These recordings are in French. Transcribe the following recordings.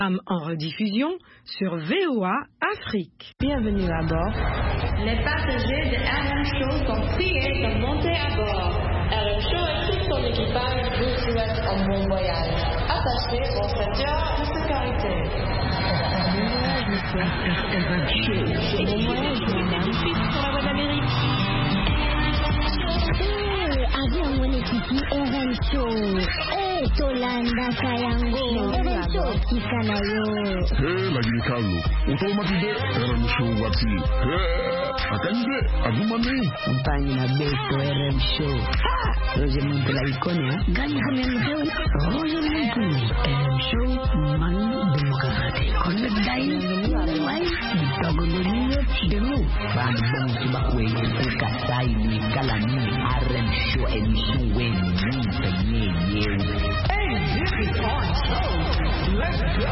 En rediffusion sur VOA Afrique. Bienvenue à bord. Les passagers de RM Show sont priés de monter à bord. RM Show et tout son équipage vous souhaitent un bon voyage. Attachez vos ceintures de sécurité. RM Show. Bon voyage, madame. Sur la voie d'Amérique. Avion mon équipe RM Show. Tolanda Kayango. RM Show Kikanayo. La Guinée-Carlo. Automatique RM Show Wati. Akande, Agumane. Compagnie na Beto RM Show. Roger Monte la Iconia. Gagne comme un show. Roger Monte. RM Show. Manu Democratique. Connect Dain. Wai. Togolonio Chidemo. Van Bon Subakwe. Kasai ni Galani. RM Show émission Wen. Hey, this is our show. Let's go.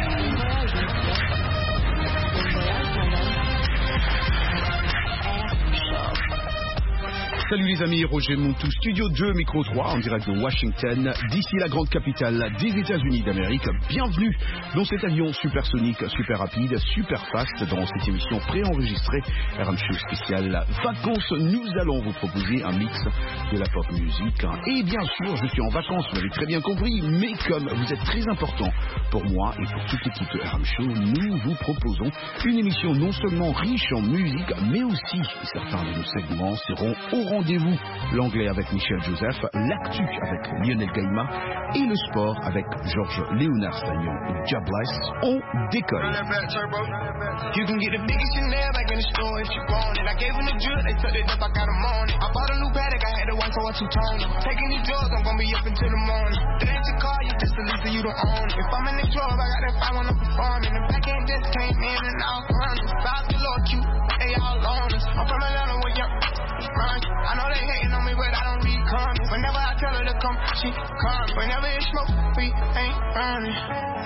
Salut les amis, Roger Montou, Studio 2, Micro 3, en direct de Washington, d'ici la grande capitale des États-Unis d'Amérique. Bienvenue dans cet avion supersonique, super rapide, super fast, dans cette émission préenregistrée, RM Show spécial vacances. Nous allons vous proposer un mix de la pop music. Et bien sûr, je suis en vacances, vous l'avez très bien compris, mais comme vous êtes très important pour moi et pour toute l'équipe de RM Show, nous vous proposons une émission non seulement riche en musique, mais aussi certains de nos segments seront au rendez-vous. L'anglais avec Michel Joseph, l'actu avec Lionel Gaïma et le sport avec Georges Léonard Sagnon. Jobless, on décolle. You can get the biggest Chanel back in the store if you want it. I gave them the drill, they took it up, I got them on it. I bought a new Patek, I had the one for a two-tone. Taking these drugs, I'm gonna be up until the morning. That ain't your car, you just a lease, you don't own it. If I'm in the club, I got that 5 to perform. And the back end just came in and out running. Stop the Lord cute, they all on us. I'm from Atlanta where you run. I know they hating on me, but I don't read comments. Whenever I tell her to come, she comes. Whenever it's smoke, we ain't running.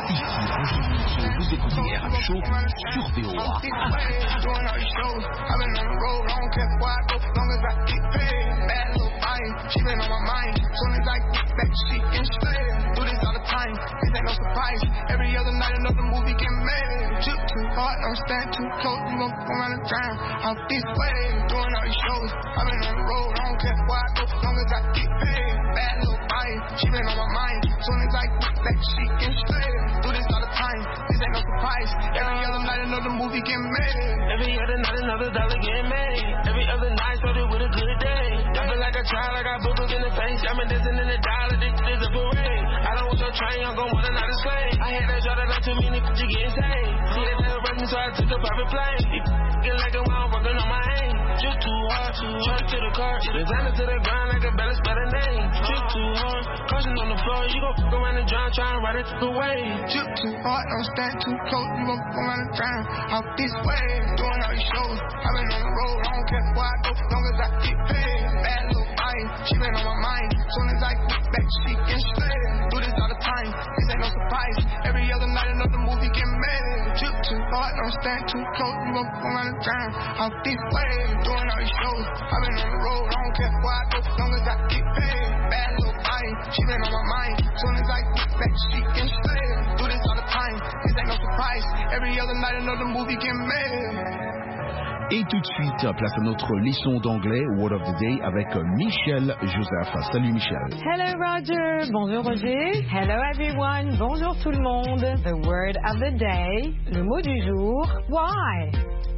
Vous écoutez RM Show sur VOA. Doing all these shows, I've been on the road, I don't care where I go, long as I get paid. Bad little fire, she been on my mind. Soon as I get back, she can stay. Do this all the time, this ain't no surprise. Every other night another movie get made. Too hard, don't stand too close, you gon' go around the town. Out this way, doing all these shows, I've been on the road, I don't care where I go, long as I get paid. Bad little fire, she been on my mind. Soon as I get back, she can stay. Do this all the time, this ain't no surprise. Every other night another movie get made. Every other night another dollar get made. Every other night started with a good day. I feel like a child, I got boogers in the face. I'm dancing in the dollar, this is a parade. I don't want your train, I'm gon' want another slave. I had that shot like too many, but you getting saved. See that little rush me, so I took a private plane. Get like a wild working on my aim. You too hard, truck to the car, designer to the ground like a better spell a name. You too hard, caution on the floor, you gon' fuck around and drown, try and ride it through the wave. You too hard, don't stand too close, you gon' go around the town. Out this way, doing all these shows, I've been on the road, I don't care where I go, long as I get paid. Bad little fire, she been on my mind. Soon as I get back, she can stay. Do this all the time, this ain't no surprise. Every other night another movie get made. You too hard, don't stand too close, you gon' go around the town. Out this way, doing all these shows, I've been on the road, I don't care where I go, long as I get paid. Bad little fire, she been on my mind. Soon as I get back, she can stay. Do this all the time, this ain't no surprise. Every other night another movie get made. Et tout de suite, place à notre leçon d'anglais, Word of the Day, avec Michel Joseph. Salut Michel. Hello Roger. Bonjour Roger. Hello everyone. Bonjour tout le monde. The word of the day. Le mot du jour. Why?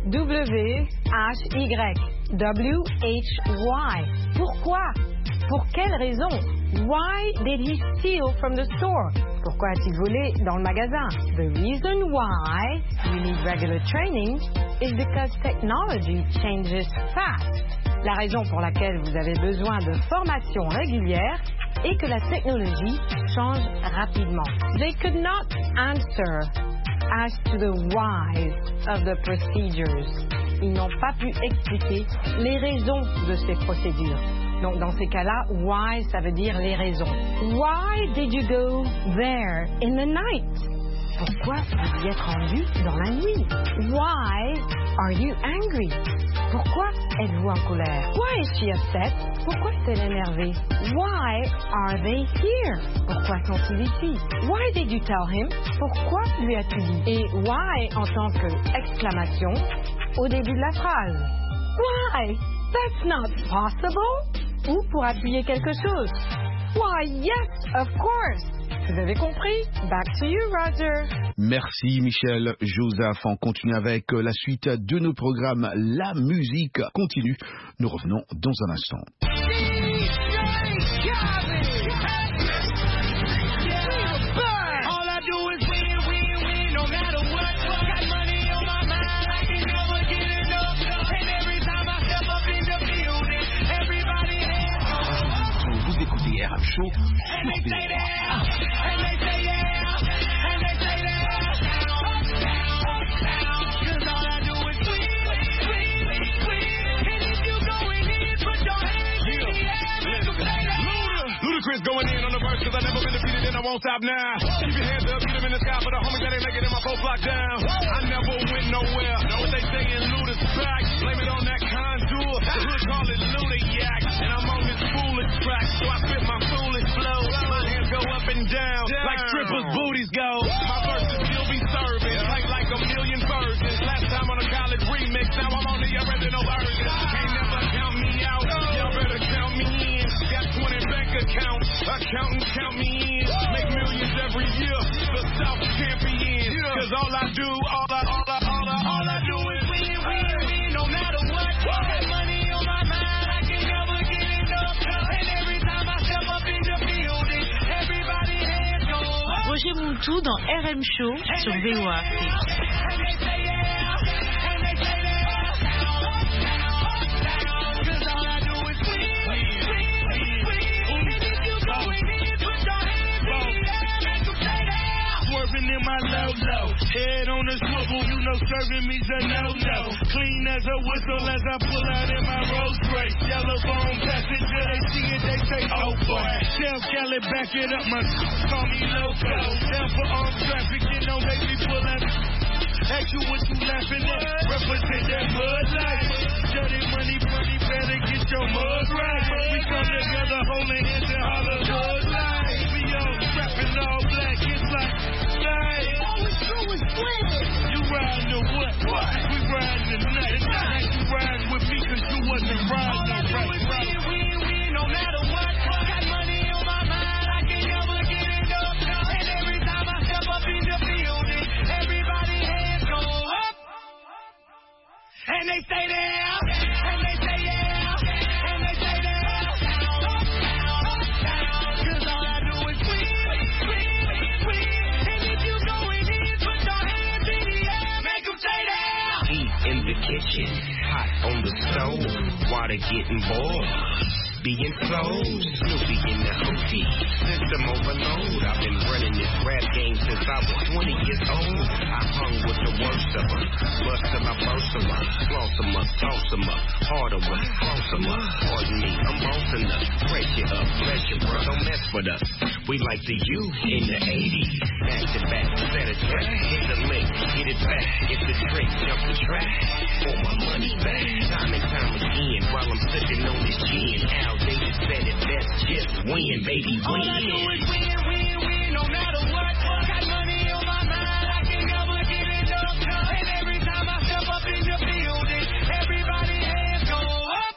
W-H-Y. W-H-Y. Pourquoi? Pour quelle raison? Why did he steal from the store? Pourquoi a-t-il volé dans le magasin? The reason why you need regular training is because technology changes fast. La raison pour laquelle vous avez besoin de formation régulière est que la technologie change rapidement. They could not answer as to the whys of the procedures. Ils n'ont pas pu expliquer les raisons de ces procédures. Donc, dans ces cas-là, why, ça veut dire les raisons. Why did you go there in the night? Pourquoi vous y êtes rendu dans la nuit? Why are you angry? Pourquoi êtes-vous en colère? Why is she upset? Pourquoi est-elle énervée? Why are they here? Pourquoi sont-ils ici? Why did you tell him? Pourquoi lui as-tu dit? Et why en tant que exclamation au début de la phrase. Why? That's not possible? Ou pour appuyer quelque chose. Why, yes, of course. Vous avez compris? Back to you, Roger. Merci Michel. Joseph, on continue avec la suite de nos programmes. La musique continue. Nous revenons dans un instant. Vous écoutez RM Show sur Ludacris going in on the verse, cause I never been defeated and I won't stop now. Keep your hands up, get them in the sky for the homies that ain't making it in my 4 block down. I never went nowhere, what they saying Luda's back. Blame it on that contour, the hood call it Ludayak. And I'm on this foolish track, so I spit my foolish flow. My hands go up and down, like strippers' booties go. My verses still be serving, like a million virgins. Last time on a college remix, now I'm on the original version. Can't never count me out, y'all better count me in. Got 20 bank accounts, accountants count me in. Make millions every year, the South champion. Cause all I do is win, no matter what. Got money on my mind, I can never get enough. And every time I step up in the building, everybody hands go up. Roger Montou dans RM Show sur VOA. In my low, head on the swivel, you know serving me's a no-no. Clean as a whistle as I pull out in my Rolls Royce. Yellow bone passenger, they see it, they say, oh boy. Tell Kelly, back it up, my call me loco. Down for armed traffic, you know, make me pull out. Ask you what you laughing at, represent that mud life. Dirty money, better get your mud right. We come together, holding hands and holler mud life. We all strapping all black, it's like, all we do is win. You riding the what? We riding the night. You riding with me cause you wasn't riding the right. We no matter what. Got money on my mind, I can never get enough. And every time I step up in the building, everybody hands go up. And they stay there. And they say yeah. And they say there. Cause all I do is win. In the kitchen, hot on the stove, water getting boiled, being closed, Snoopy in the hootie, system overload. I've been running this rap game since I was 20 years old. I hung with the worst of them, bust them, I burst them up, floss them up, toss them up, harder one, cross them up. Pardon me, I'm bossing up, break it up, bless you, bro, don't mess with us. We like the U in the 80s, back to back, set a track, hit the lick, get it back, get the trick, jump the track, for my money back, time and time again, while I'm sipping on this gin. Al Davis said it best, just win, baby, win. All I do is win, no matter what. Got money on my mind, I can never get enough. And every time I step up in the building, everybody hands go up.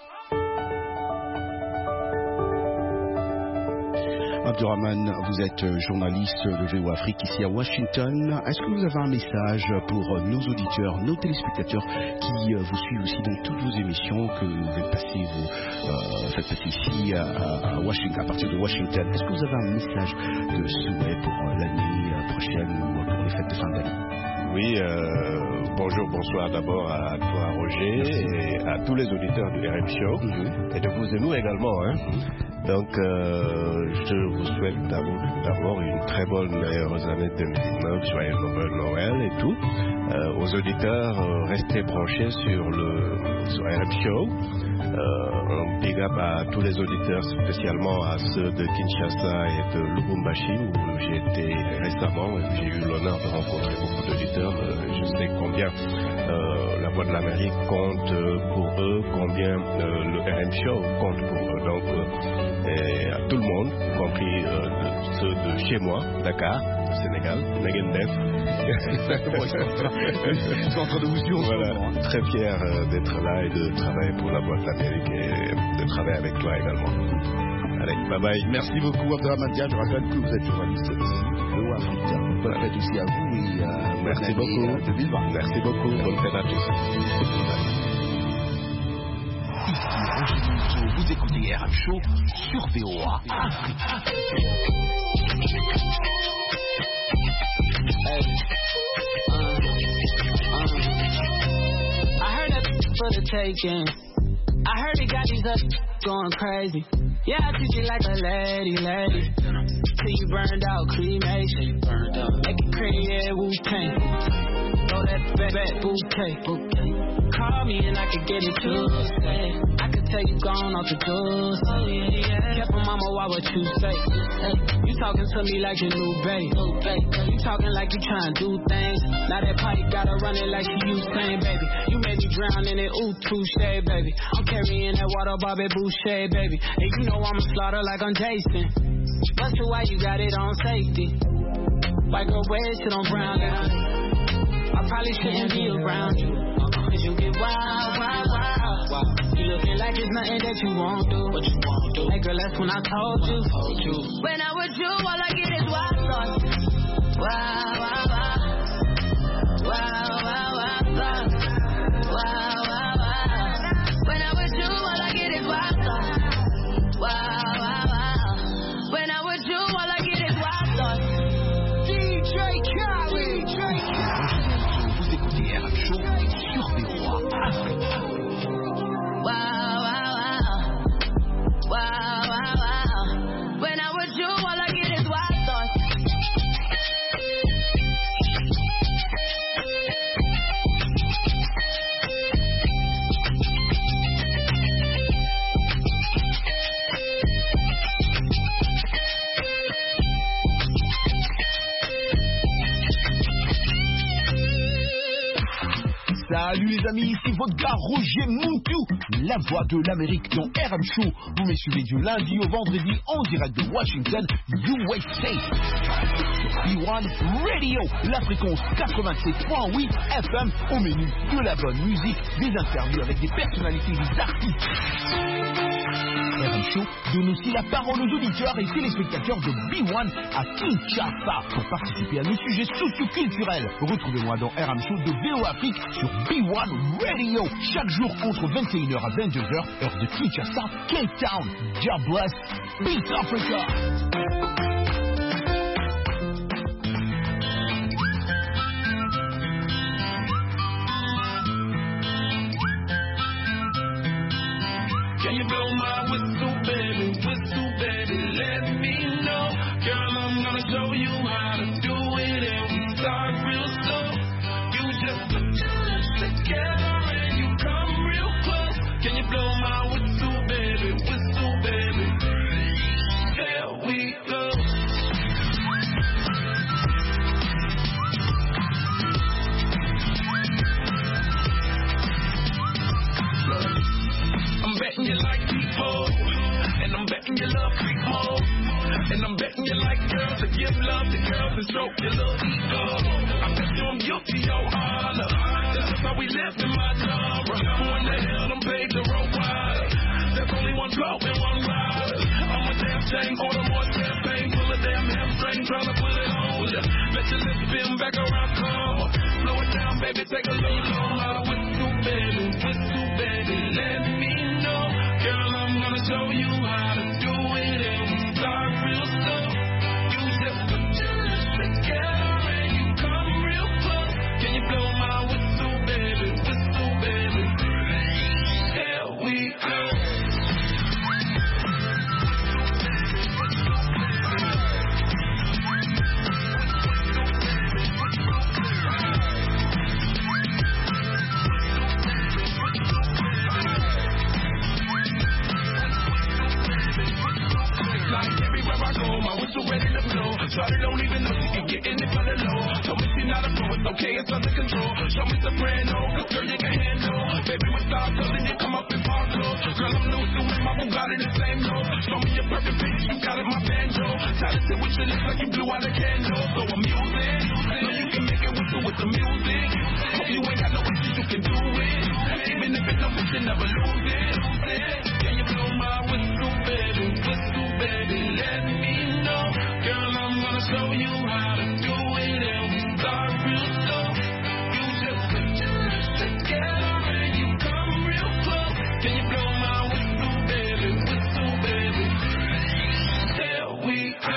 Abdurrahman, vous êtes journaliste de VOA Afrique ici à Washington. Est-ce que vous avez un message pour nos auditeurs, nos téléspectateurs qui vous suivent aussi dans toutes vos émissions que vous faites passer faites ici à Washington, à partir de Washington? Est-ce que vous avez un message de souhait pour l'année prochaine ou pour les fêtes de fin d'année? Oui, bonjour, bonsoir d'abord à toi Roger et à tous les auditeurs du RM Show et de vous et nous également. Hein. Donc, je vous souhaite d'abord une très bonne et heureuse année 2019, joyeux Noël et tout. Aux auditeurs, restez branchés sur RM Show. Un big up à tous les auditeurs, spécialement à ceux de Kinshasa et de Lubumbashi, où j'ai été récemment et j'ai eu l'honneur de rencontrer beaucoup d'auditeurs. Je sais combien la Voix de l'Amérique compte pour eux, combien le RM Show compte pour eux. Donc, et à tout le monde, y compris ceux de chez moi, Dakar, Sénégal, Megendef. Ils sont en train de vous suivre. Voilà, très fier d'être là et de travailler pour la Voix de l'Amérique et de travailler avec toi également. Allez, bye bye. Merci beaucoup, Abdelhamadia. Je rappelle que vous êtes journaliste ici, VOA Africa. Bonne fête aussi à vous et merci beaucoup. 2020. Merci beaucoup. Bonne fête à tous. Ici, vous écoutez RM Show sur VOA Africa. I heard that for the taking. I heard it got these up going crazy. Yeah, I treat you like a lady. Till you burned out, cremation. Make it cream, yeah, Wu-Tang. Throw that back bouquet. Call me and I could get it too. I could tell you gone off the doors. Oh yeah. Careful, mama, why what you say? You talking to me like your new babe. You talking like you trying to do things. Now that pipe gotta run it like she Usain, baby. You made me drown in it, ooh, touche, baby. I'm carrying that water, Bobby Boucher, baby. And you know I'm a slaughter like I'm Jason. Bust it, why you got it on safety? White girl, wear shit on brown now. I probably shouldn't be around you. Cause you get wild. You looking like it's nothing that you won't do. What you won't do? Hey girl, that's when I told you. When I'm with you, all I get is wild thoughts. Wow. When I'm with you, all I get is wild thoughts. Wow. When I'm with you, all I get is wild thoughts. DJ Khaled. Vous écoutez RM Show sur VOA Africa. Wow. When I'm with you, all I get is wild thoughts. Salut les amis, ici votre gars Roger Moutou, la voix de l'Amérique dans RM Show. Vous me suivez du lundi au vendredi en direct de Washington, USA. B1 Radio, la fréquence 87.8 FM, au menu de la bonne musique, des interviews avec des personnalités, des artistes. RM Show donne aussi la parole aux auditeurs et téléspectateurs de B1 à Kinshasa pour participer à nos sujets socio-culturels. Retrouvez-moi dans RM Show de VOA Afrique sur B1 Radio chaque jour entre 21h à 22h, heure de Kinshasa, Cape Town. God bless, Peace Africa. Can you blow my whistle, baby, let me know. Girl, I'm gonna show you how to do it, and we start real slow. You just put your lips together and you come real close. Can you blow my whistle, baby, there we go. I'm betting you like people, and I'm betting you love freak mode, and I'm betting you like girls to give love to girls and stroke your little ego. I bet you I'm guilty, your honor. That's just how we live in my genre. Who in the hell done paved the road wider? There's only one blow and one rider. I'm a damn shame, order more champagne, pull a damn hamstring, tryna put it on ya. Bet your lips spin back around, come on. Slow it down, baby, take a little long out with you, baby, let me know. Girl, I'm gonna show you how to do it, and we start real slow. You just put your lips together and you come real close. Can you blow my whistle, baby, there we go. okay, it's under control. Show me soprano, cause girl, you can handle. Baby, we start telling you come up in park clothes. Girl, I'm new to it, my Bugatti the same note. Show me your perfect pitch, you got it, my banjo. Talented with your lips like you blew out a candle. So I'm using, know you can make it with the music. Hope you ain't got no issues, you can do it. Even if it's no bitch, you never lose it. Can you blow my whistle, baby, let me know. Girl, I'm gonna show you how to do it, and we start real slow. You just put your lips together and you come real close. Can you blow my whistle, baby, there we go.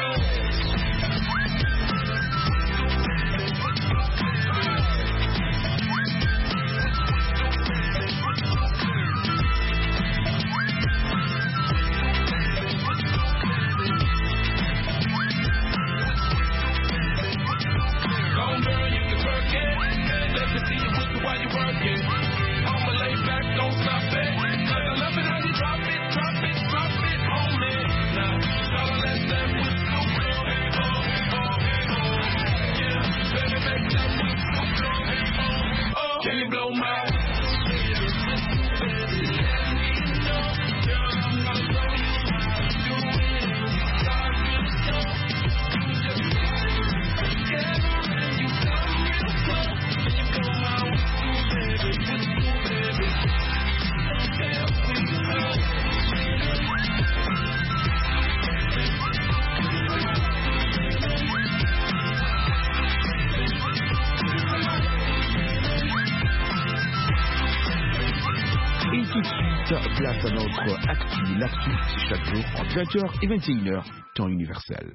Place à notre actu, l'actu, c'est chaque jour en 20h et 21h, temps universel.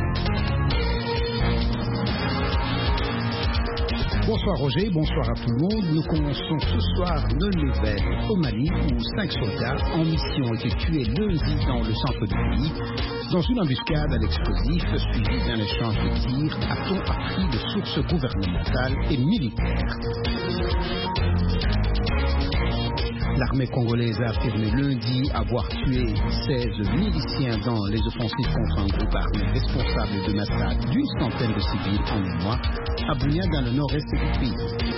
Bonsoir Roger, bonsoir à tout le monde. Nous commençons ce soir le Level au Mali où 5 soldats en mission étaient tués lundi dans le centre du pays dans une embuscade à l'explosif suivie d'un échange de tirs, a-t-on appris de sources gouvernementales et militaires. L'armée congolaise a affirmé lundi avoir tué 16 miliciens dans les offensives contre un groupe armé responsable de massacre d'une centaine de civils en un mois à Bunia dans le nord-est du pays.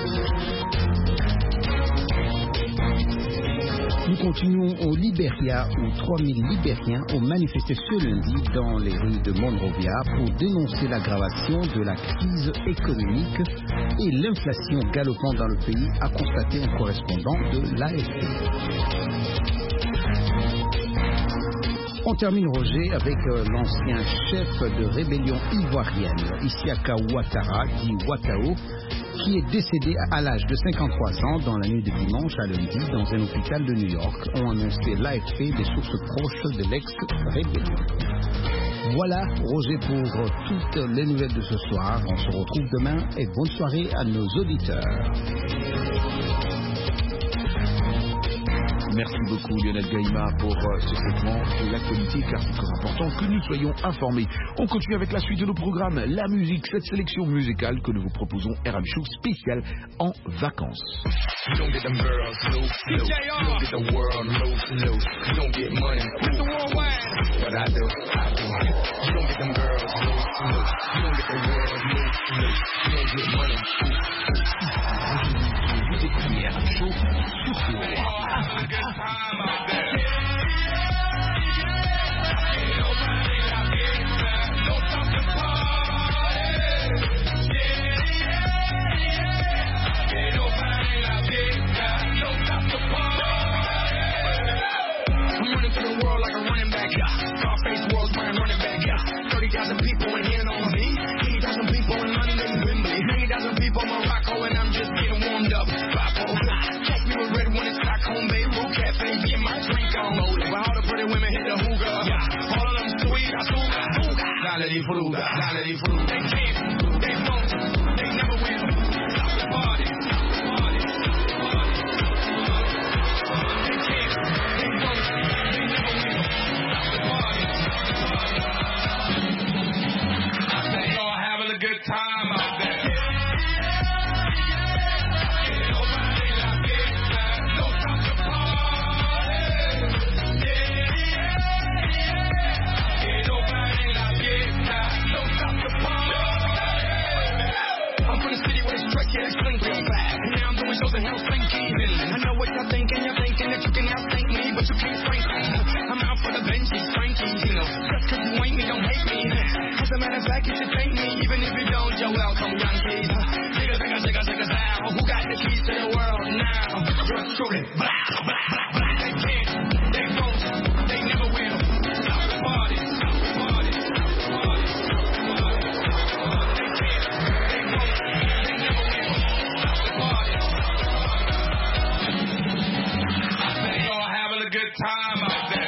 Nous continuons au Libéria où 3000 Libériens ont manifesté ce lundi dans les rues de Monrovia pour dénoncer l'aggravation de la crise économique et l'inflation galopante dans le pays, a constaté un correspondant de l'AFP. On termine, Roger, avec l'ancien chef de rébellion ivoirienne, Isiaka Ouattara, dit Ouattao, qui est décédé à l'âge de 53 ans dans la nuit de dimanche à lundi dans un hôpital de New York, ont annoncé l'AFP des sources proches de l'ex-rébellion. Voilà, Roger, pour toutes les nouvelles de ce soir. On se retrouve demain et bonne soirée à nos auditeurs. Merci beaucoup Lionel Gaïma pour ce segment de l'actualité, car c'est très important que nous soyons informés. On continue avec la suite de nos programmes, la musique, cette sélection musicale que nous vous proposons, RM Show spécial en vacances. You don't get them girls loose. You don't get the world loose. You don't get money. Mr. Worldwide. What I do. You don't get them girls loose. You don't get the world loose. You don't get money. Vous écoutez RM Show sur Fruta, dale fruta. They can't, they won't, they never will. Stop the party. They can't, they won't, they never will. Stop the party. I say y'all having a good time out there. Stop the party. like you should thank me, even if you don't, you're welcome, young keys. Shake us down. Who got the keys to the world now? Yours truly. Blah, blah, blah, blah. They can't, they won't, they never will. Stop the party, stop the party, stop the party, stop the party. They can't, they won't, they never will. Stop the party, stop the party. I bet y'all having a good time out there.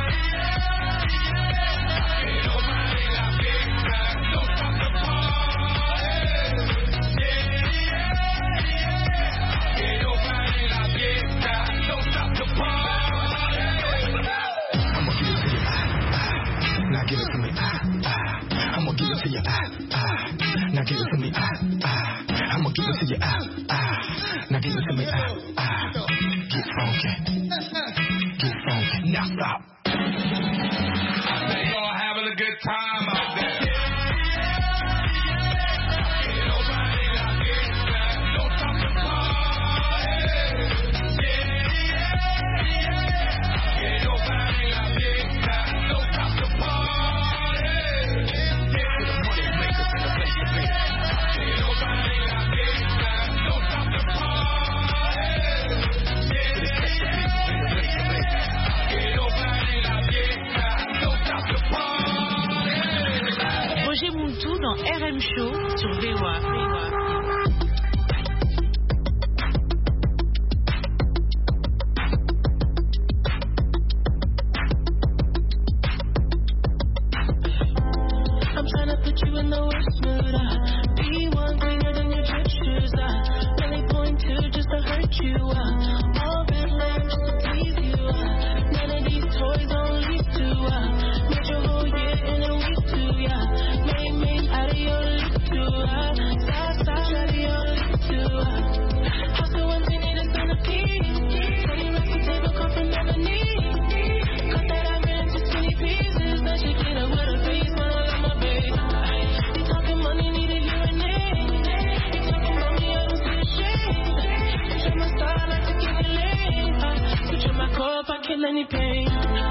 Now give it to me, I'ma give it to you, now give it to me, get funky, now stop. I bet y'all having a good time out there. Roger Montou dans RM Show sur VOA. I'm trying to put you in the worst mood. Be one cleaner than your church shoes. Really point to just to hurt you. All red lamp just to please you. None of these toys on lease to. Made your whole year in a week too. Made out of your lease too. Stop out of your lease too. House so empty, need a centerpiece. 20 racks of table come from ebony. Cut that iron into skinny pieces. Then she clean up with a face when I love my baby. You talking money, need a urinate. You talking about me, I don't see a shade. Switch up my style, like to give it lane. Switch up my core if I kill any pain.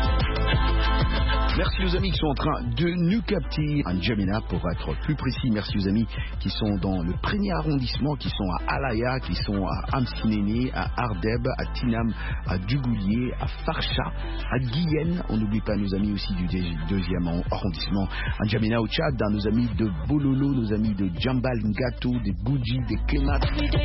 Merci aux amis qui sont en train de nous capter en N'Djamena pour être plus précis. Merci aux amis qui sont dans le premier arrondissement, qui sont à Alaya, qui sont à Amsinene, à Ardeb, à Tinam, à Dugoulier, à Farsha, à Guyenne. On n'oublie pas nos amis aussi du deuxième arrondissement en N'Djamena au Tchad, dans nos amis de Bololo, nos amis de Djambal Ngato, des Goudji, des Kemat.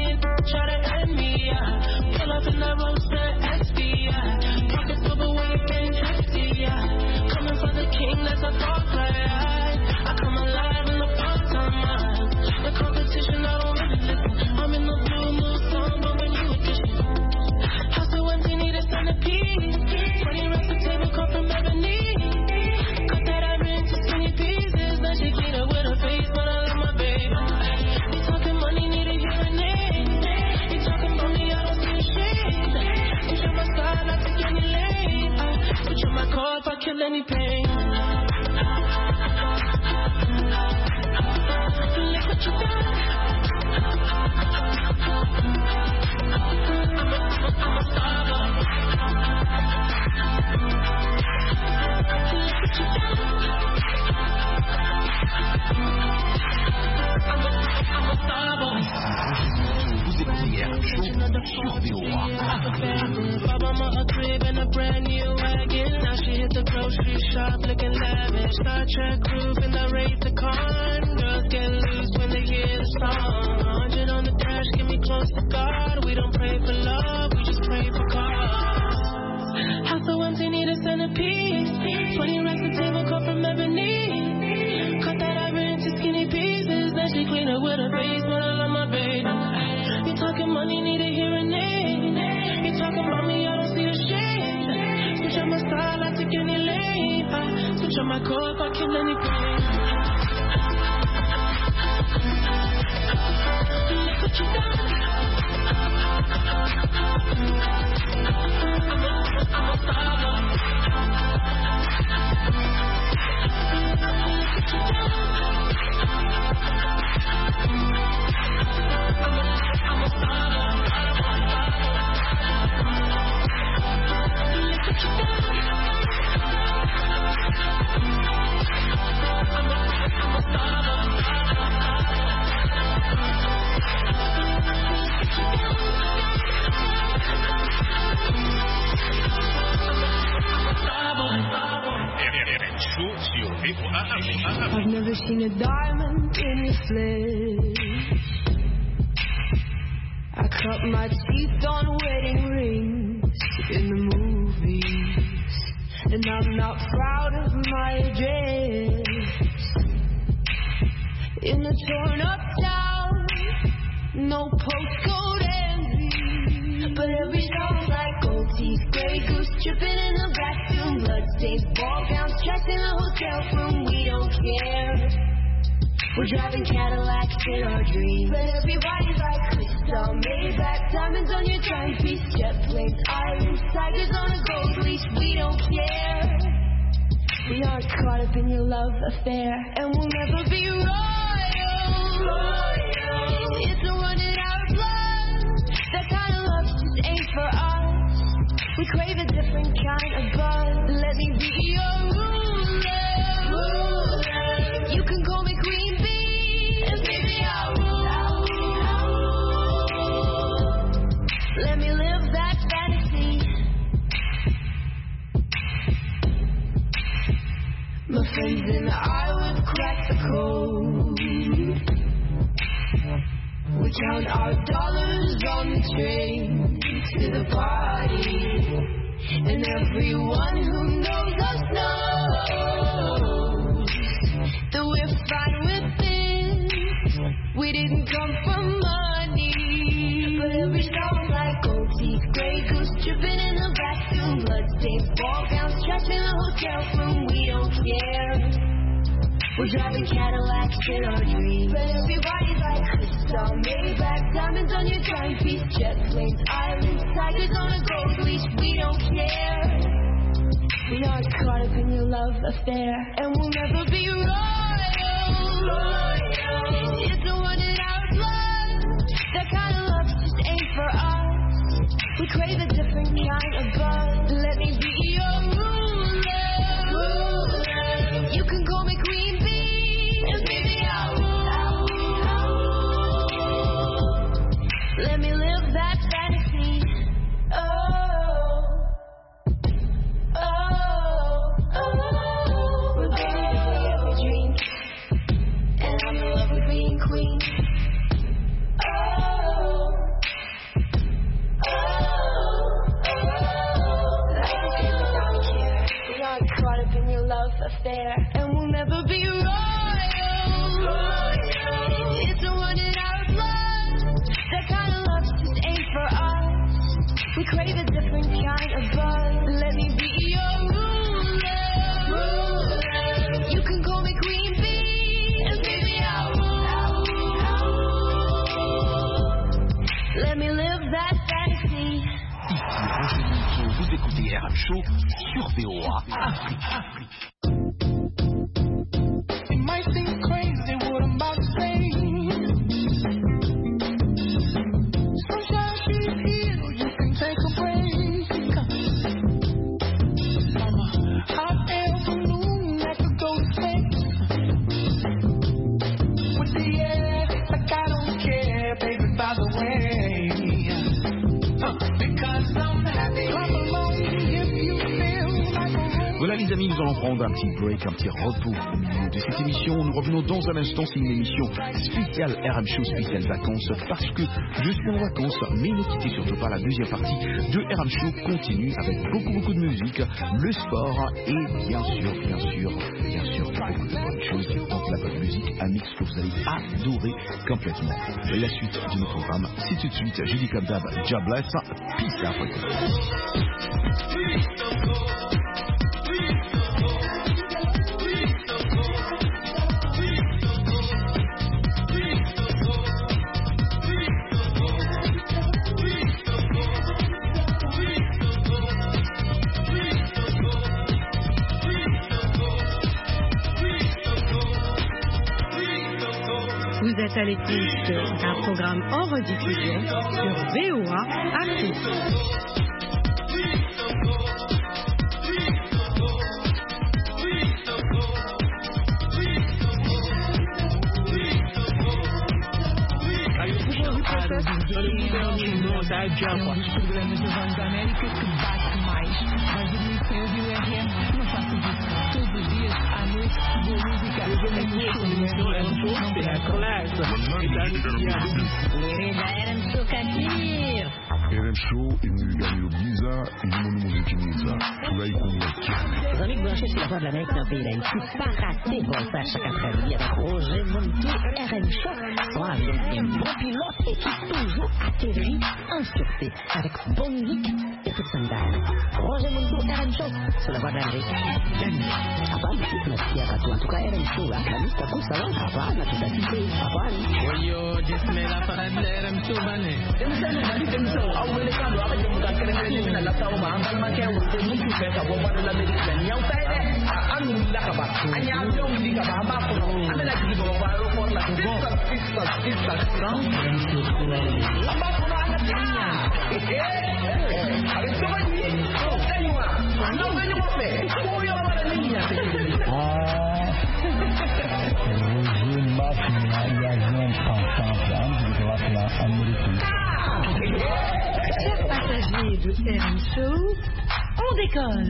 Coming for the king, that's a thought play. I come alive in the part-time. The competition, I don't really listen. I'm in the blue mood song, but when you edition. House so empty, need a centerpiece. 20 racks of table come from ebony. Cut that iron into skinny pieces. Then she clean up with her face, but I love my baby. You talking money, need a urinate. You talking about me, I don't see a shade. Switch up my style, I take any lane. Switch up my car if I kill any pain. Look what you done. I'm a starver. Look what you done. I'm a starver. Vous écoutez RM Show sur VOA. Mama a crib and a brand new wagon. Now she hit the grocery shop looking lavish. Star Trek group in the race to con. Girls get loose when they hear the song. 100 on the dash, get me close to God. We don't pray for love, we just pray for cause. House so empty, need a centerpiece. 20 racks of table cut from ebony. Cut that iron into skinny pieces. Then she clean up with her face, but I love my baby. You talking money, need a hearing aid. You talking about me, I don't see a shade. Switch up my style, I take any lane. Switch up my core if I kill any pain. Look what you done. I'm a starver. Look what you done. I'm a starver. Look what you done. I'm a starver. I've never seen a diamond in the flesh. I cut my teeth on wedding rings in the movies, and I'm not proud of my address. In the torn up town, no postcode envy, but every song's like gold teeth, grey goose dripping in the bathroom, bloodstains, ball gowns, stressed in the hotel room. We don't care. We're driving Cadillacs in our dreams, but everybody's like crystal, Maybach, diamonds on your timepiece, jet planes, islands, tigers on a gold leash. We don't care. We aren't caught up in your love affair, and we'll never be royal. It's a run in our blood. That kind of love just ain't for us. We crave a different kind of buzz. Let me be your ruler. You can call me Queen Bee, and baby I'll rule. Let me live that fantasy. My friends and I would crack the code. We count our dollars on the train to the party, and everyone who knows us knows that we're fine with this. We didn't come for money, but every song's like gold teeth, grey goose dripping in the bathroom, bloodstains, ball gowns, trash in the hotel room. We don't care. We're driving Cadillacs in our dreams, but everybody's like crystal, Maybach, diamonds on your timepiece, jet planes, islands, tigers on a gold leash. We don't care. We aren't caught up in your love affair, and we'll never be royal. It's the one in our blood. That kind of love just ain't for us. We crave a different kind of buzz. Let me be your ruler. You can call me Queen Bee, and baby I'll rule. Let me live that fantasy. We're baby doing every dream, and I'm in love with being queen. We aren't caught up in your love affair, and we'll never be royal. It's the one in our blood. That kind of love just ain't for us. We crave a different kind of buzz. Let me be your ruler. You can call me Queen Bee, and baby I'll rule. Let me live that fantasy. Vous écoutez RM Show sur VOA Afrique. It might seem crazy what I'm about to say. Sunshine, she's here, you can take a break. I'm a hot air balloon that could go to space. With the air, like I don't care, baby, by the way. Because I'm happy, I'm alone if you feel like a Voilà les amis, nous allons prendre un petit break, un petit repos au milieu de cette émission. Nous revenons dans un instant, c'est une émission spéciale RM Show, spéciale vacances, parce que je suis en vacances, mais ne quittez surtout pas, la deuxième partie de RM Show continue avec beaucoup de musique, le sport et bien sûr, beaucoup de bonnes choses, donc la bonne musique, un mix que vous allez adorer complètement. La suite de notre programme, c'est tout de suite, je dis comme d'hab, God bless, peace out. Vous êtes à l'écoute d'un programme en rediffusion sur VOA Afrique. Dos programas da Voz da América que bate mais. Mas o meu e não faço disso todos 10 années de musique. C'est la classe. RM Show, il nous gagne le visa, il nous montre qu'il nous a. Tout là, il connaît. Les amis branchés sur la voie de l'Amérique dans le pays d'Haïti, pas raté Voltage chaque après-midi avec Roger Montou, RM Show. Bon avion, un bon pilote et qui toujours atterrit en sûreté avec bonne musique et toute son dame. Roger Montou, RM Show sur la voie de l'Amérique. Apaan sih merci à toi. En tout cas, RM Show là, la liste aku ça va. Apaan, la toute activité. Apaan. Oyo, jisme la parade de RM Show bane. Awal kan apa yang bukan keren ini nak tahu mahal macam itu mungkin saya buat pada Amerika ni yang saya anu nak apa hanya ada yang di apa pun ada lagi di bawah baru pun lah sisa apa pun ada dunia ada semua ni semua anda banyak apa oh yang ada dunia Chers passagers de RM Show, on décolle.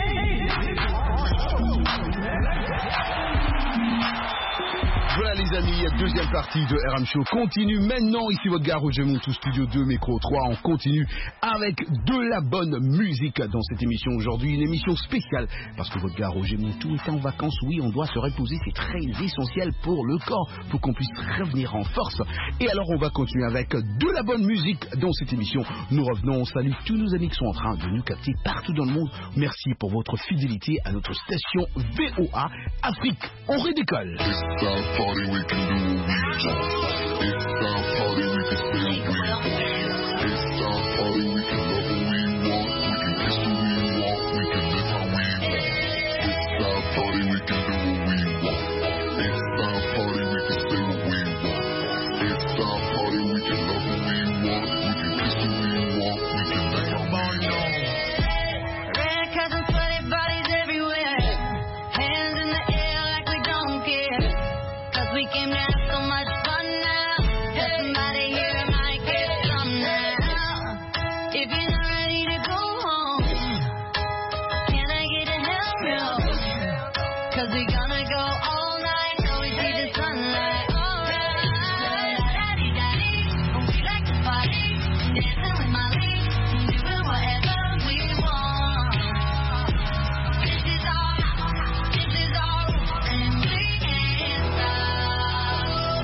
Voilà les amis, deuxième partie de RM Show continue maintenant. Ici votre gars Roger Montou, Studio 2, Micro 3. On continue avec de la bonne musique dans cette émission aujourd'hui. Une émission spéciale parce que votre gars Roger Montou est en vacances. Oui, on doit se reposer, c'est très essentiel pour le corps, pour qu'on puisse revenir en force. Et alors on va continuer avec de la bonne musique dans cette émission. Nous revenons, on salue tous nos amis qui sont en train de nous capter partout dans le monde. Merci pour votre fidélité à notre station VOA Afrique. On redécolle. Party, we can do what we want. It's time party, we can stay what we want. It's time party, we can love what we want. We can kiss who we want. We can live how we want. It's time party, we can do what we want. It's time party, we can stay what we want. It's time party, we can love what we want. We can kiss who we want. We can live how we want. Red cousins, sweaty bodies everywhere. Hands in the air like we don't care. We came to have so much fun now. Tell somebody here might get some now. If you're not ready to go home, can I get a hell no? 'Cause we gonna go all night till we see the sunlight. Alright, da-da-dee-da-dee. We like to party, dancing with Molly, doing whatever we want. This is our house, this is our rule, and we can't stop.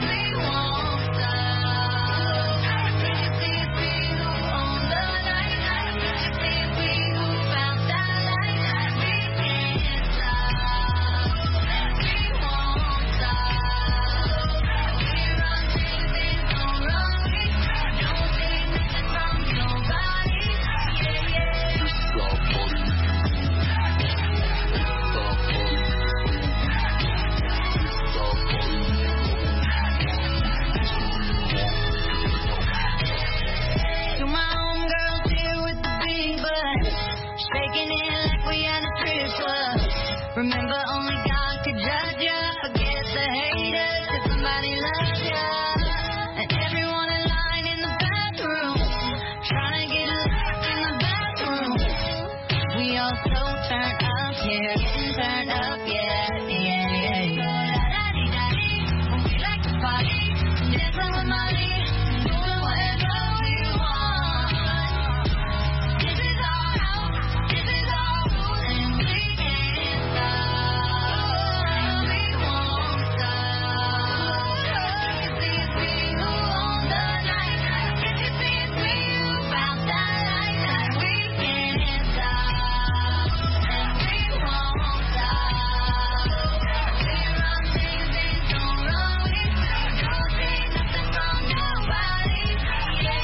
Remember, only God could judge ya. Forget the haters, 'cause somebody loves ya. And everyone in line in the bathroom, trying to get lost in the bathroom. We all so turned up, yeah, getting turned up, yeah, yeah, yeah, yeah. Da-da-dee-da-dee, we like to party, dancing with Molly, doing whatever we want. This is our house, this is our rule, and we can't stop, and we won't stop. If it's me who on the night, if it's me who found that light, we can't stop, and we won't stop. We run things don't run, we don't take nothing from nobody. Yeah,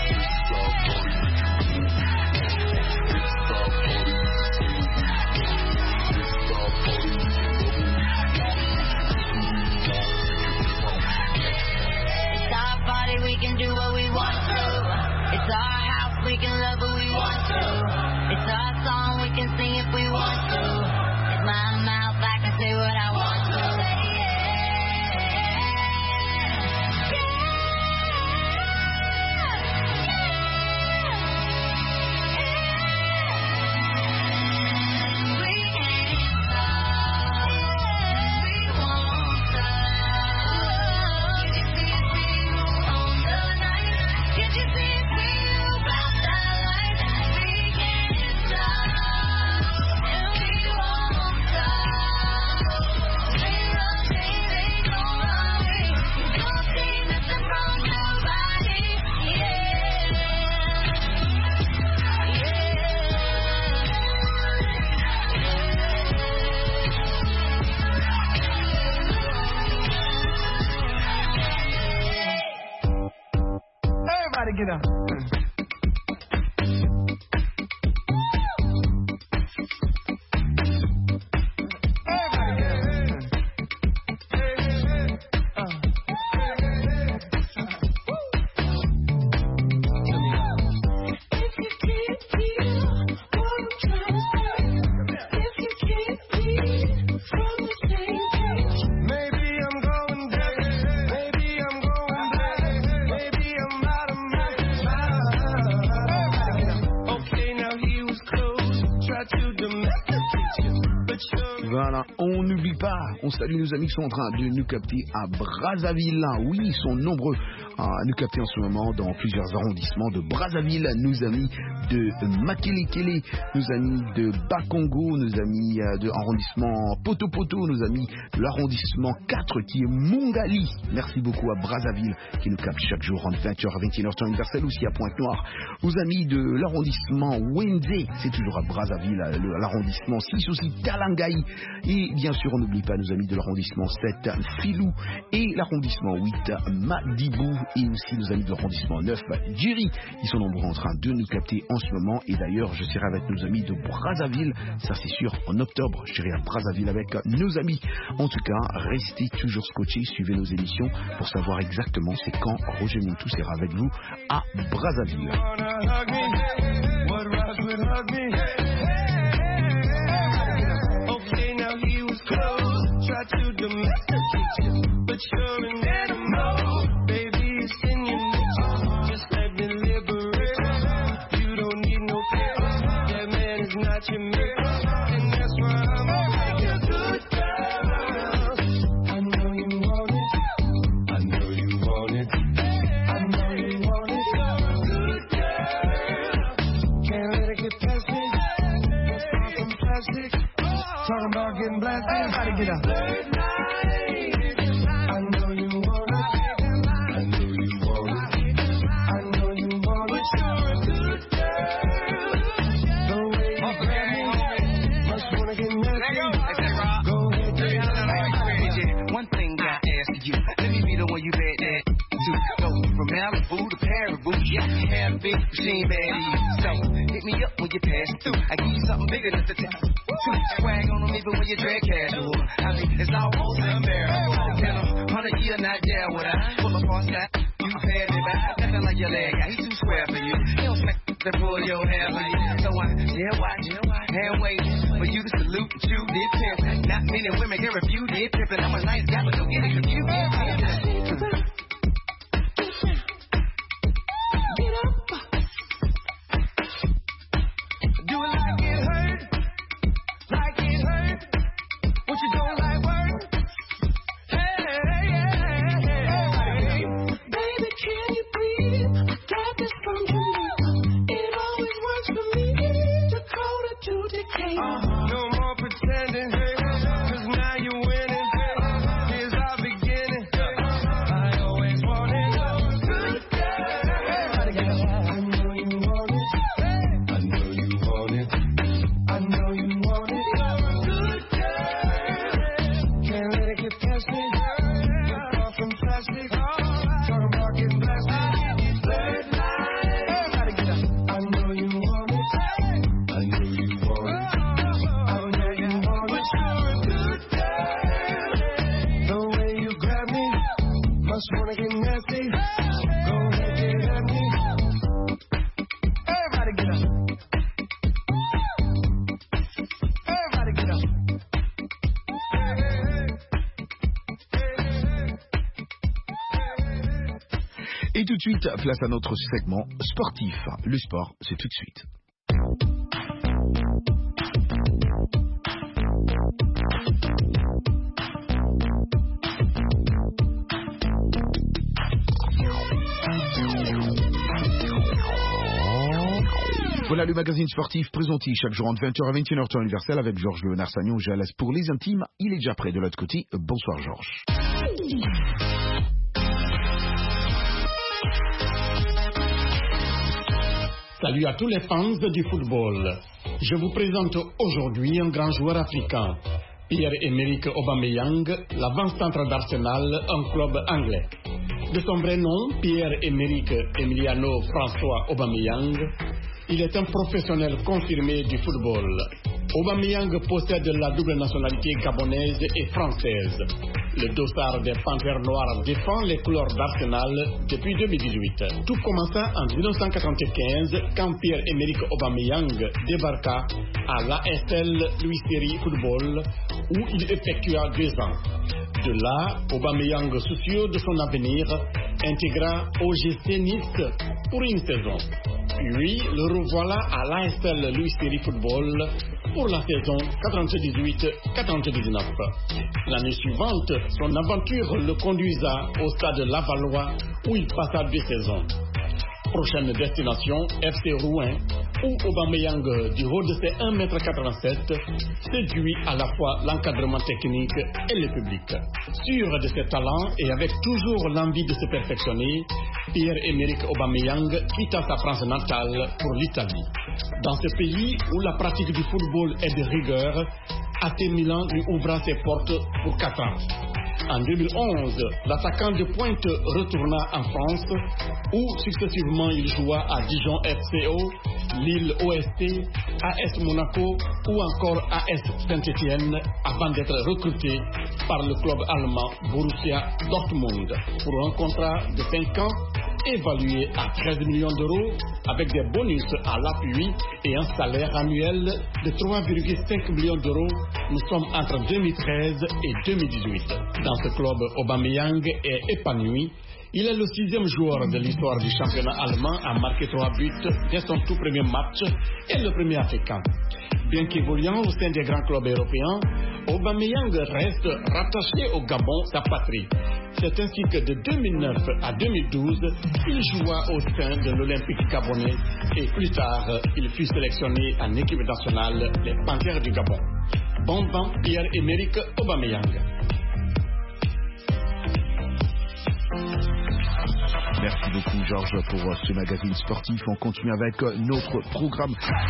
It's our party, we can do what we want to. It's our house, we can love who we want to. It's our song, we can sing if we want to. It's my mouth, I can say what I want to. We can't stop. Everybody get up. Voilà, on n'oublie pas, on salue nos amis qui sont en train de nous capter à Brazzaville. Oui, ils sont nombreux à nous capter en ce moment dans plusieurs arrondissements de Brazzaville. Nos amis de Makelekele, nos amis de Bakongo, nos amis de l'arrondissement Poto-Poto, nos amis de l'arrondissement 4 qui est Mongali. Merci beaucoup à Brazzaville qui nous capte chaque jour en 20h à 21h temps universel, aussi à Pointe-Noire. Nos amis de l'arrondissement Wenzé, c'est toujours à Brazzaville, l'arrondissement 6 aussi Talangaï. Et bien sûr, on n'oublie pas nos amis de l'arrondissement 7, Filou, et l'arrondissement 8, Madibou, et aussi nos amis de l'arrondissement 9, Djiri. Ils sont nombreux en train de nous capter en ce moment. Et d'ailleurs, je serai avec nos amis de Brazzaville, ça c'est sûr, en octobre, je serai à Brazzaville avec nos amis. En tout cas, restez toujours scotchés, suivez nos émissions pour savoir exactement c'est quand Roger Montou sera avec vous à Brazzaville. To domesticate you, but you're an animal. Baby, it's in your nature. Just let me liberate you. You don't need no papers. That man is not your mate, and that's why I'm a good girl. I know you want it. I know you want it. I know you want it. Good girl. Can't let it get past me. Let's start from plastic. Talking about getting blasted. Everybody get up. Big machine bad, so hit me up when you pass through. I give you something bigger than the test. Swag on them even when you drag casual. I mean, it's almost embarrassing. Tell them, 100 year not there with I pull up on that. You paid me back, nothing like your leg. He's too square for you. He don't smack to pull your hair like you. So I still watch, and wait for you to salute and chew this pimp. Not many women can refuse this pimp, and I'm a nice guy, but don't get it confused. No more pretending, 'cause now you're winning. Here's our beginning. I always wanted a good girl. I know you want it. I know you want it. I know you want it. Good girl. Can't let it get past me. Get far from plastic. Talking about getting blasted. Third night. Everybody get up. I know you want it. I know you want it. Just wanna get nasty. Go ahead, get at me. Everybody get up. Everybody get up. Et tout de suite, place à notre segment sportif. Le sport, c'est tout de suite. Voilà le magazine sportif présenté chaque jour entre 20h à 21h temps universel avec Georges Léonard Sagnon. Je la laisse pour les intimes. Il est déjà prêt de l'autre côté. Bonsoir Georges. Salut à tous les fans du football. Je vous présente aujourd'hui un grand joueur africain, Pierre-Emerick Aubameyang, l'avant-centre d'Arsenal, un club anglais. De son vrai nom, Pierre-Emerick Emiliano François Aubameyang, il est un professionnel confirmé du football. Aubameyang possède la double nationalité gabonaise et française. Le dossard des Panthères Noires défend les couleurs d'Arsenal depuis 2018. Tout commença en 1995 quand Pierre-Emerick Aubameyang débarqua à l'ASL Louis Seri Football où il effectua 2 ans. De là, Aubameyang, soucieux de son avenir, intégra OGC Nice pour une saison. Puis, le revoilà à l'ASL Louis Seri Football pour la saison 98-99. L'année suivante, son aventure le conduisa au stade Lavallois où il passa 2 saisons. Prochaine destination, FC Rouen, où Aubameyang, du haut de ses 1,87 m, séduit à la fois l'encadrement technique et le public. Sûr de ses talents et avec toujours l'envie de se perfectionner, Pierre-Emerick Aubameyang quitta sa France natale pour l'Italie. Dans ce pays où la pratique du football est de rigueur, AC Milan lui ouvra ses portes pour 4 ans. En 2011, l'attaquant de pointe retourna en France où successivement il joua à Dijon FCO, Lille OST, AS Monaco ou encore AS Saint-Étienne avant d'être recruté par le club allemand Borussia Dortmund pour un contrat de 5 ans évalué à 13 millions d'euros avec des bonus à l'appui et un salaire annuel de 3,5 millions d'euros. Nous sommes entre 2013 et 2018. Dans ce club, Aubameyang est épanoui. Il est le 6e joueur de l'histoire du championnat allemand à marquer 3 buts dès son tout premier match et le premier africain. Bien qu'évoluant au sein des grands clubs européens, Aubameyang reste rattaché au Gabon, sa patrie. C'est ainsi que de 2009 à 2012, il joua au sein de l'Olympique gabonais et plus tard, il fut sélectionné en équipe nationale des Panthères du Gabon. Bon vent, Pierre-Emerick Aubameyang. Merci beaucoup Georges pour ce magazine sportif. On continue avec notre programme.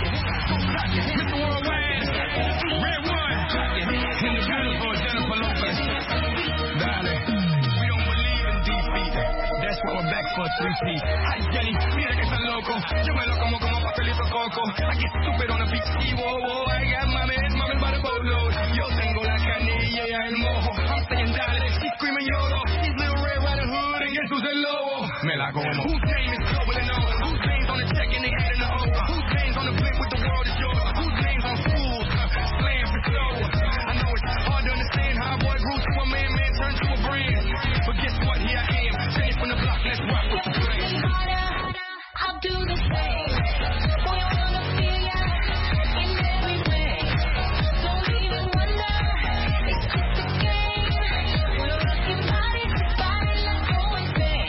Me la como. Whose name is global and over? Whose name's on the check and they adding the over? Whose name's on the blimp with the world is yours? Whose name's on fools? Slam for show. I know it's hard to understand how a boy grew to a man turned to a brand. But guess what? Here I am, straight from the block. Let's rock with the plan. I'll do the same. Boy, I wanna feel ya in every way. Don't even wonder. It's just a game. We'll rock your body to body, let's go insane.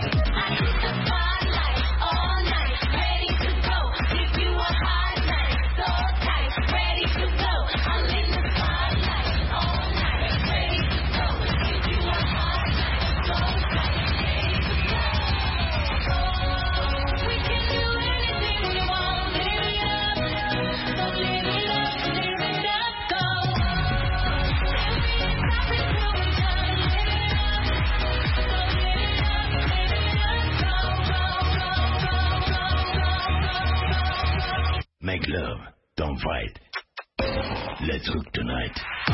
Make love, don't fight. Let's hook tonight.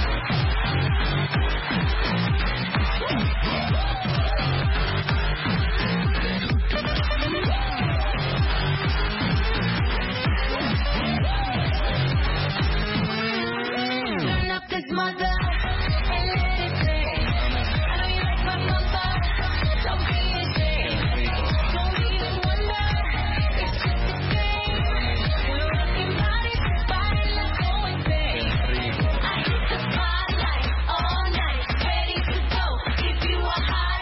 Turn up this mother and let it sing. I know you like my mother, don't be ashamed. Don't even wonder, it's just a game. We'll rock your body to body, let's go insane. I hit the spotlight all night, ready to go. Give you a high.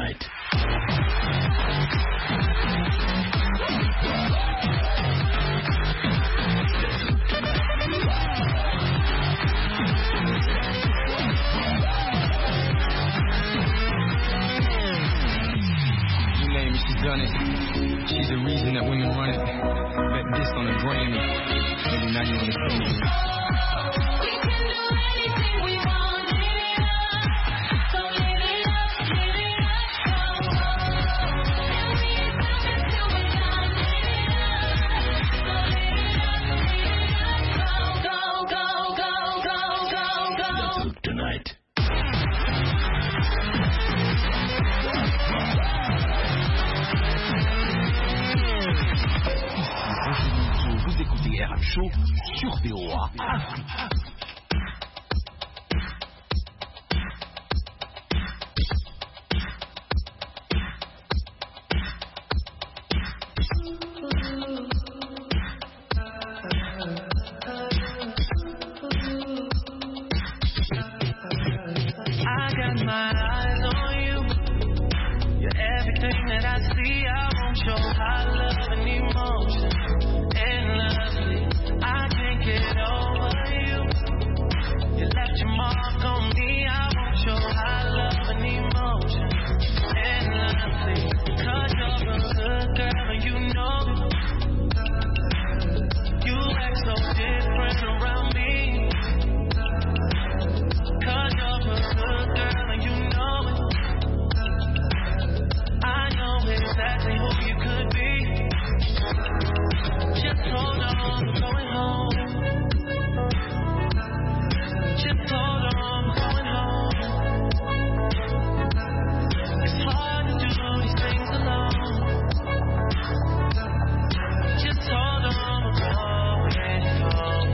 tonight. Done it. She's the reason that women run it. Bet this on the Grammy. Maybe now you understand. We can do anything we want, live it up. So live it up, go, go. And we ain't stopping till we're done, live it up. So live it up, go, go, go, go, go, go. Let's look tonight. Vous écoutez RM Show sur VOA Afrique. I got my eyes on you. You're everything that I see. I won't show high love and emotion. Endlessly, I can't get over you. You left your mark on me. I won't show high love and emotion. Endlessly, 'cause you're a good girl and you know it. You act so different around me. 'Cause you're a good girl and you know it. I know exactly who you could be. Just hold on, we're going home. Just hold on, we're going home. It's hard to do these things alone. Just hold on, we're going home.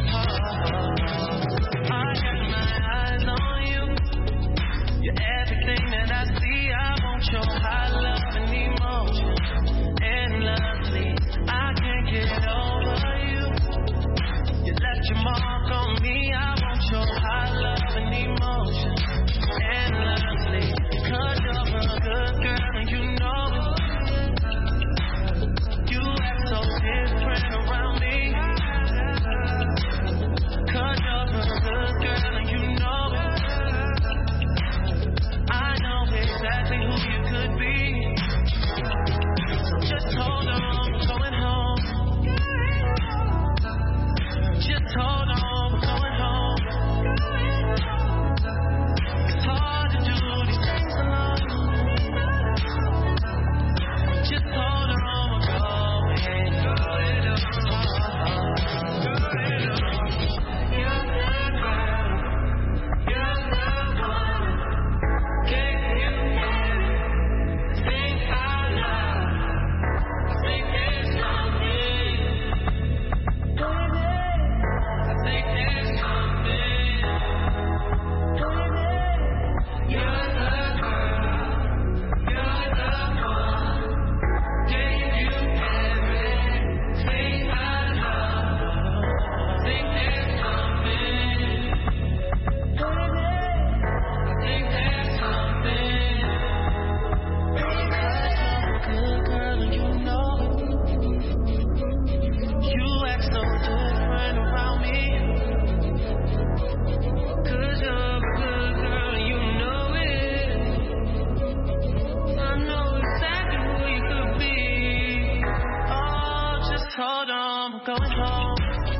I got my eyes on you. You're everything that I see. I won't show high love and emotion. Endlessly, I can't get over you. You left your mark on me. I won't show high love and emotion. Endlessly, 'cause you're a good girl and you know it. You act so different around me. 'Cause you're a good girl and you know it. I know exactly who you could be. So just hold on, we're going home. Just hold on, we're going home. It's hard to do these things alone. Just hold on, we're going home. You're the girl, you're the one. Can you hear it? Think I love. I think there's something. I think there's something. You're the girl, you're the one. Gave you everything I love. I think there's something. I think there's something. Because you're a good girl and you know it. You act so different around me. 'Cause you're a good girl and you know it. I know exactly who you could be. Oh, just hold on, we're going home.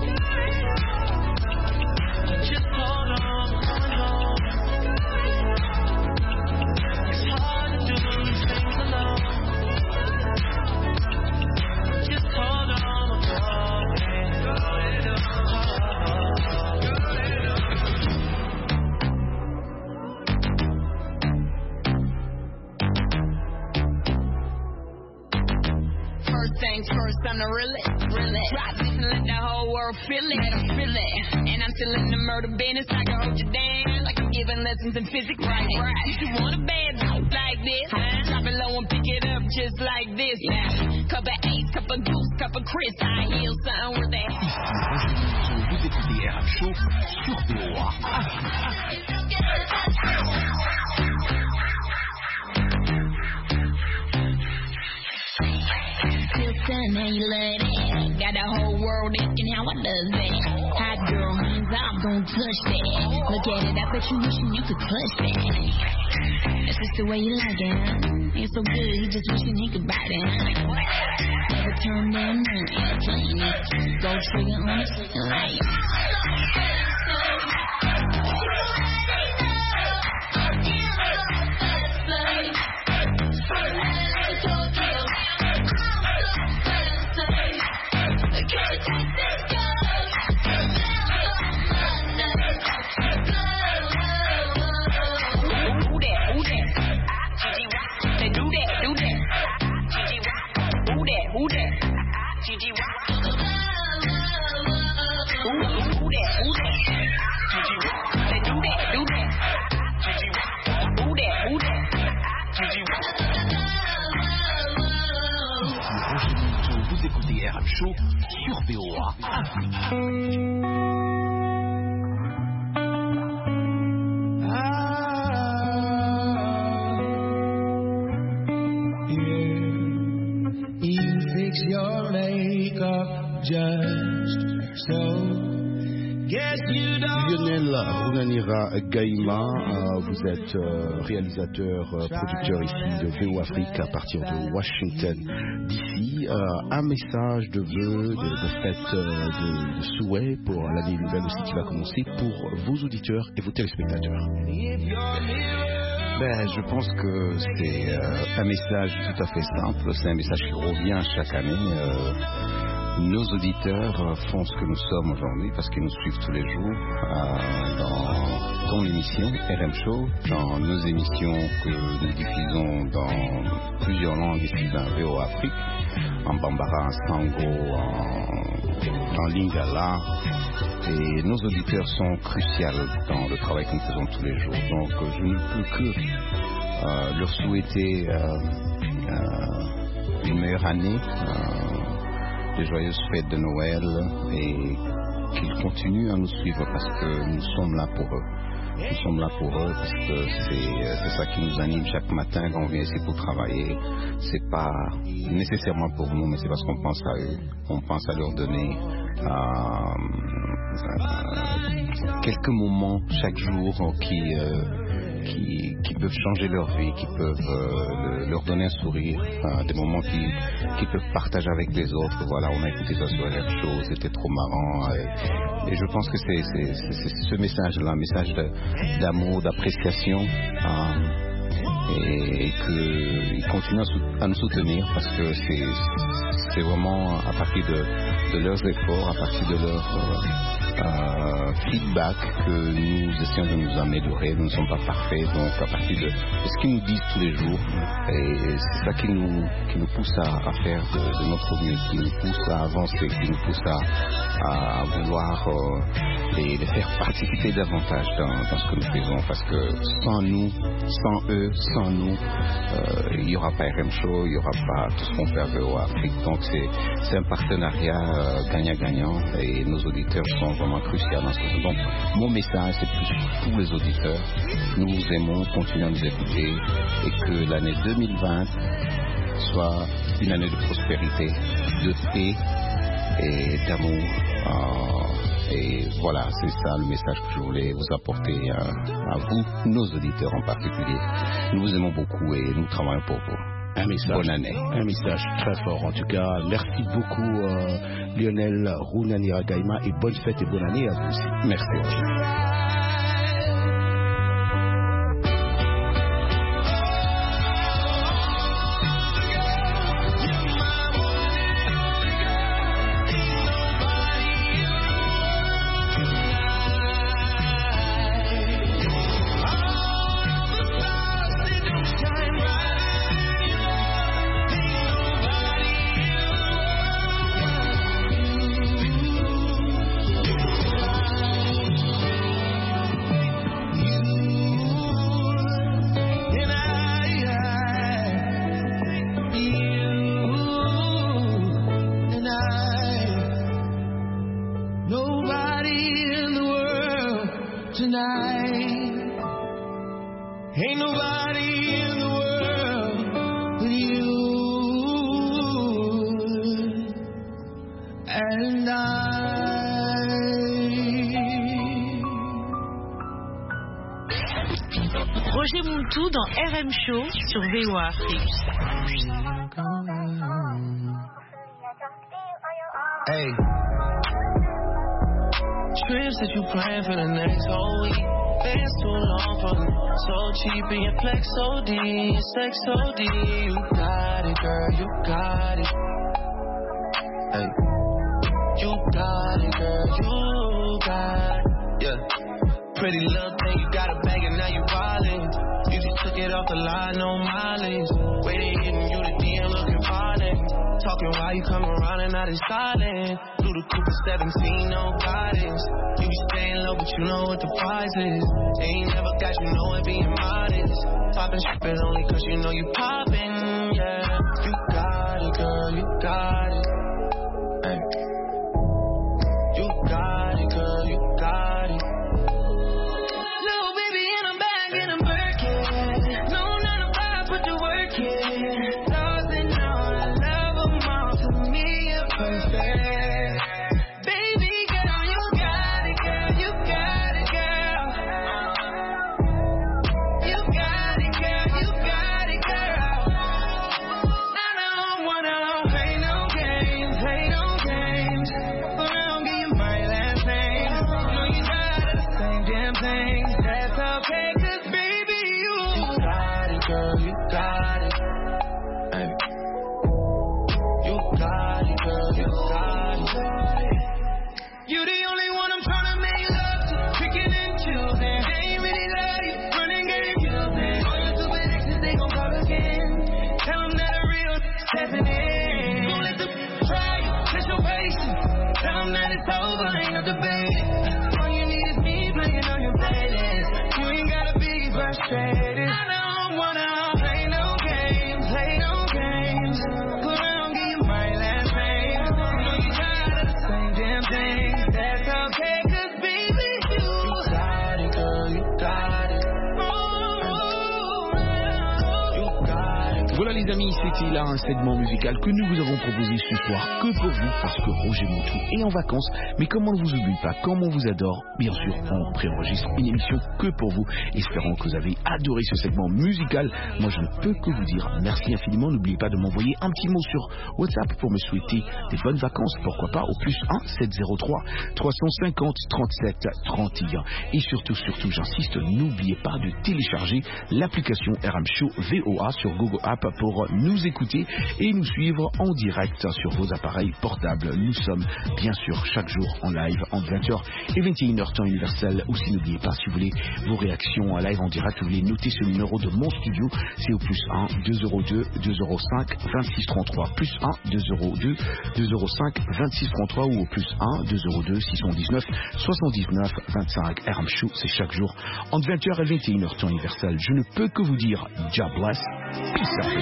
Just hold on, we're going home. It's hard to do these things alone. Just hold on, we're going First things first, I'm the realest. Drop this and let the whole world feel it. Let 'em feel it. And I'm still in the murder business. I can hold you down like I'm giving lessons in physics. Right. You want a bad like this? Drop it low and pick it up just like this. Now, cup of Ace, cup of Goose, cup of Chris. I heal something with that. Vous écoutez RM Show sur VOA Afrique. sun, how you love that? Got the whole world asking how I does that. Hot girl, hands off, don't touch that. Look at it, I bet you wishing you could touch that. That's just the way you like it, huh? Ain't so good, he just wishing he could bite it, huh? Never turn down none, playing it. Go trigger on it, like Vous écoutez RM Show sur VOA Afrique. You fix your makeup just so. Guess you don't. Lionel Runanira Gaima, vous êtes réalisateur, producteur ici de VO Afrique à partir de Washington DC. Un message de vœux, de fête, de souhait pour l'année nouvelle aussi qui va commencer pour vos auditeurs et vos téléspectateurs. Je pense que c'est un message tout à fait simple, c'est un message qui revient chaque année. Nos auditeurs font ce que nous sommes aujourd'hui parce qu'ils nous suivent tous les jours dans ton émission RM Show, dans nos émissions que nous diffusons dans plusieurs langues ici dans VO Afrique, en Bambara, en Sango, en Lingala. Et nos auditeurs sont cruciaux dans le travail que nous faisons tous les jours. Donc je ne peux que leur souhaiter une meilleure année, de joyeuses fêtes de Noël et qu'ils continuent à nous suivre parce que nous sommes là pour eux. Nous sommes là pour eux parce que c'est ça qui nous anime chaque matin quand on vient ici pour travailler. C'est pas nécessairement pour nous, mais c'est parce qu'on pense à eux. On pense à leur donner quelques moments chaque jour qui peuvent changer leur vie, qui peuvent leur donner un sourire, des moments qu'ils peuvent partager avec les autres. Voilà, on a écouté ça sur RM Show, c'était trop marrant. Et je pense que c'est ce message-là, un message d'amour, d'appréciation, et qu'ils continuent à nous soutenir parce que c'est vraiment à partir de leurs efforts, à partir de leur feedback que nous essayons de nous améliorer. Nous ne sommes pas parfaits, donc à partir de ce qu'ils nous disent tous les jours, et c'est ça qui nous pousse à faire de notre mieux, qui nous pousse à avancer, qui nous pousse à vouloir les faire participer davantage dans ce que nous faisons, parce que sans nous, sans eux, sans nous, il n'y aura pas RM Show, il n'y aura pas tout ce qu'on fait à VO Afrique. Donc c'est un partenariat gagnant-gagnant et nos auditeurs sont vraiment cruciaux dans ce que nous faisons. Donc mon message c'est plus pour les auditeurs, nous vous aimons, continuez à nous écouter et que l'année 2020 soit une année de prospérité, de paix et d'amour. Et voilà, c'est ça le message que je voulais vous apporter à vous, nos auditeurs en particulier. Nous vous aimons beaucoup et nous travaillons pour vous. Un message, bonne année. Un message très fort en tout cas. Merci beaucoup Lionel Runanira Gaima et bonne fête et bonne année à vous aussi. Merci. tout dans RM Show sur VOA Afrique. Hey. Trips that you plan for the next whole week. Bands too long for me. So cheap and your flex OD, your sex OD. You got it, girl, you got it. Hey. You got it, girl, you got it. Yeah. Pretty little thing, you got a bag and now you wildin'. You just took it off the line, no mileage. Waiting, hitting you the DM looking violent. Talking while you come around and now they silent. Through the Cooper 17, no guidance. You be staying low, but you know what the price is. They ain't never got you know it being modest. Poppin' shit only cause you know you poppin', yeah. You got it, girl, you got it. Hey. You got it, girl, you got it. Little baby in a bag and I'm Birkin. No 9 to 5, put the work in. Lost and all, I love them all. To me, you're perfect. Baby girl, you got it, girl, you got it, girl. You got it, girl, you got it, girl. I don't wanna play no games, play no games. But I don't give you my last name. Know you tired of the same damn thing. That's okay, cause baby, you got it, girl, you got it. Hey. You got it, girl, you got it. You the only one I'm trying to make love to. Picking and choosing. They ain't really love you. Running game using. All your stupid exes, they gon' call again. Tell them that a real stepping in. Don't let them try you. Test your patience. Tell them that it's over. Ain't no debate. All you need is me playing on your playlist. You ain't gotta be frustrated. I don't wanna play no games. Play no games. But I don't give you my last name. Know you tired of the same damn thing. That's okay, cause baby, you got it, girl, you got it. You got it. Voilà les amis, c'était là un segment musical que nous vous avons proposé ce soir, que pour vous, parce que Roger Montou est en vacances, mais comme on ne vous oublie pas, comme on vous adore, bien sûr, on préenregistre une émission que pour vous, espérant que vous avez adoré ce segment musical. Moi je ne peux que vous dire merci infiniment, n'oubliez pas de m'envoyer un petit mot sur WhatsApp pour me souhaiter des bonnes vacances, pourquoi pas, au plus 1 703 350 37 31. Et surtout, j'insiste, n'oubliez pas de télécharger l'application RM Show VOA sur Google App pour nous écouter et nous suivre en direct sur vos appareils portables. Nous sommes bien sûr chaque jour en live entre 20h et 21h temps universel. Aussi n'oubliez pas, si vous voulez vos réactions en live en direct, vous voulez noter ce numéro de mon studio, c'est au plus 1 202 205 26 33, plus 1 202 205 26 33 ou au plus 1 202 619 79 25. RM Show, c'est chaque jour entre 20h et 21h temps universel. Je ne peux que vous dire God bless. Peace out.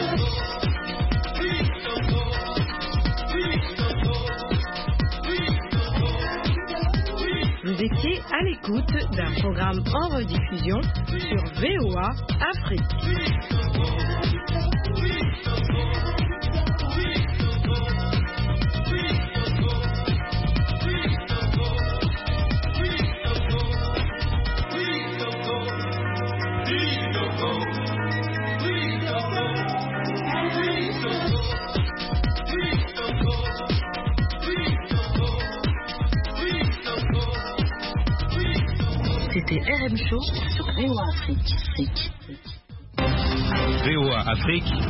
Vous étiez à l'écoute d'un programme en rediffusion sur VOA Afrique. C'était RM Show sur VOA Afrique. VOA Afrique,